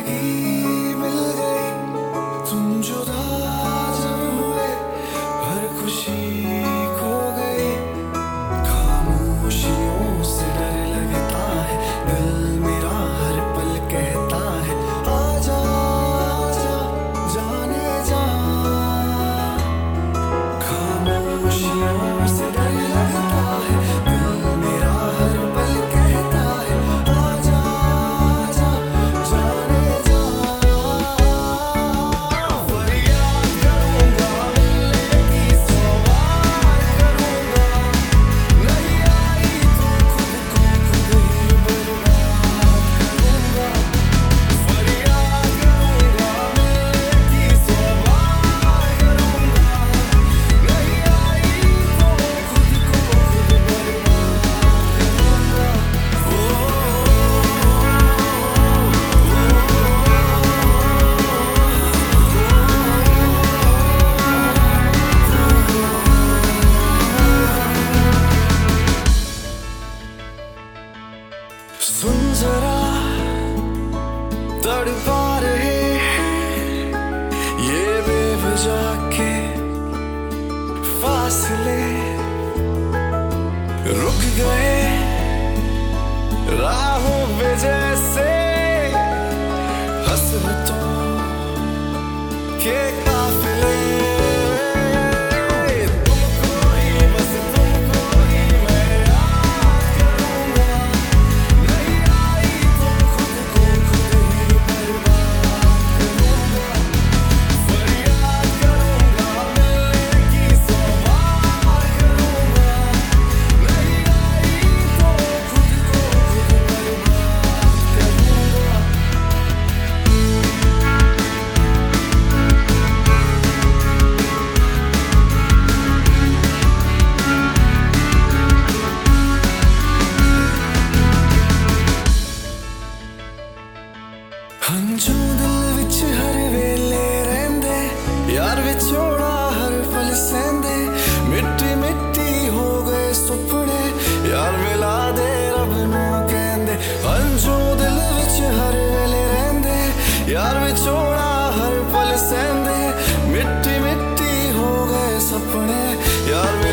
जिंदगी मिल गई, तुम जुदा जब हुए हर खुशी खो गई। खामोशियों से डर लगता है, दिल मेरा हर पल कहता है आजा आजा जाने जा। खामोशियों से डर लगता है, दिल मेरा हर पल कहता है आजा आजा जाने जा। फरियाद करूंगा मिलने की सवाल करूंगा, नहीं आई तो खुद को खुद ही बर्बाद करूंगा। फरियाद करूंगा मिलने की सवाल करूंगा, नहीं आई तो खुद को खुद बर्बाद करूंगा। सुन जरा तड़पा रहे ये बेवजह के फासले, रुक गए राहों पे जैसे हसरतों के काफिले। तुमको ही बस तुमको ही मैं याद करूंगा, नहीं आई तो खुद को खुद ही बर्बाद करूंगा। फरियाद करूंगा मिलने की सवाल करूंगा, नहीं आई तो खुद को खुद बर्बाद करूंगा। हंझू दिल विच हर वेले रहिंदे, यार विछोड़ा हर पल सहिंदे। मिट्टी मिट्टी हो गए सुपने, यार मिला दे रब नूं कहंदे। हंझू दिल विच हर वेले रहिंदे, यार विछोड़ा हर पल सहिंदे। मिट्टी मिट्टी हो गए सपने, यार